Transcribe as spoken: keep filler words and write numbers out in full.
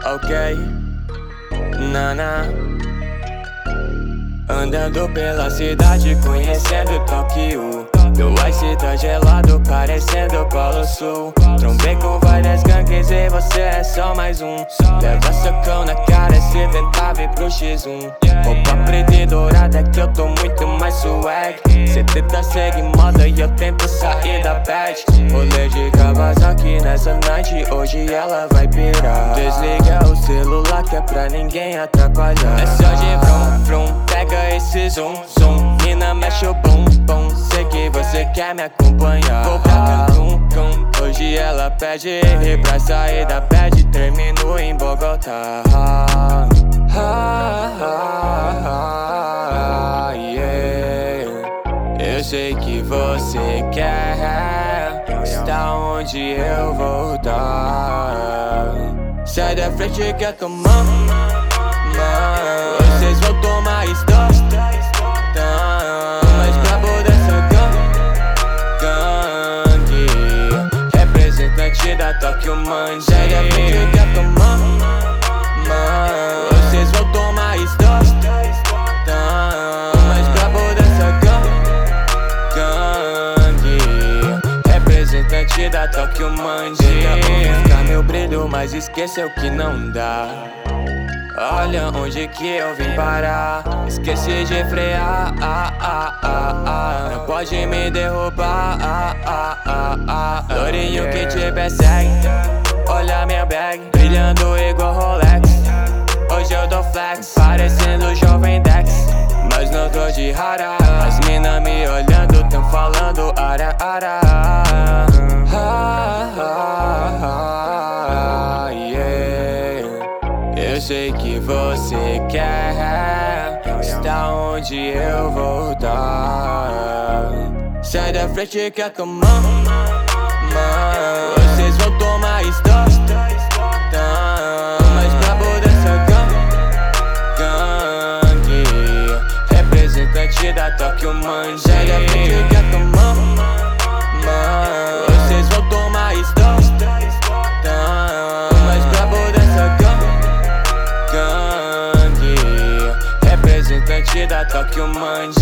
ok? Nana. Andando pela cidade, conhecendo Tóquio. Meu ice tá gelado, parecendo Polo Sul. Trombei com várias gangues e você é só mais um. Leva socão na cara se tentar vir pro xis um. Roupa preta e dourada que eu tô muito mais swag. Cê tenta seguir moda e eu tento sair da bad. Rolê de Kawasaki nessa night, hoje ela vai pirar. Desliga o celular que é pra ninguém atrapalhar. É só de vrum vrum, pega esse zoom zoom. Mina mexe o bum bum, sei que você quer me acompanhar. Vou pra Cancún, Cancún. Hoje ela pede e pra sair da bad termino em Bogotá. Ah, ah, ah, yeah. Eu sei que você quer estar onde eu vou estar. Sai da frente que eu tô mamando. Vocês vão tomar stop. Mas brabo dessa gangue, representante da Tóquio Mande. Sai da frente que eu tô mamando. Vocês vão tomar stop. Mas brabo dessa gangue, representante da Tóquio Mande. Tenta buscar meu brilho, mas esqueceu que não dá. Olha onde que eu vim parar. Esqueci de frear, ah, ah, ah, ah. Não pode me derrubar, ah, ah, ah, ah. Lourinho que te persegue, olha minha bag, brilhando igual Rolex. Hoje eu dou flex, parecendo jovem Dex, mas não tô de rara. As mina me olhando, tão falando ara, ara. Ah, ah, ah, yeah. Eu sei que você quer estar onde eu vou estar. Sai da frente que eu tô mamando. Vocês vão tomar stop. Mas brabo dessa gangue, representante da Tóquio Mande. Sai da frente que eu tô mamando. Vocês vão tomar stop. Mas brabo dessa gangue, representante da Tóquio Mande.